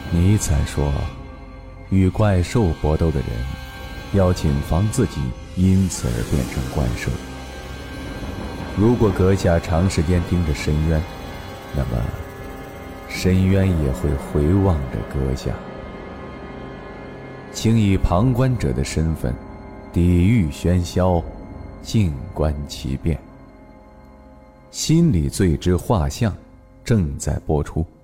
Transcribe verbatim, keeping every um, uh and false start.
尼采说，与怪兽搏斗的人要谨防自己因此而变成怪兽。如果阁下长时间盯着深渊，那么深渊也会回望着阁下。请以旁观者的身份抵御喧嚣，静观其变。心理罪之画像正在播出。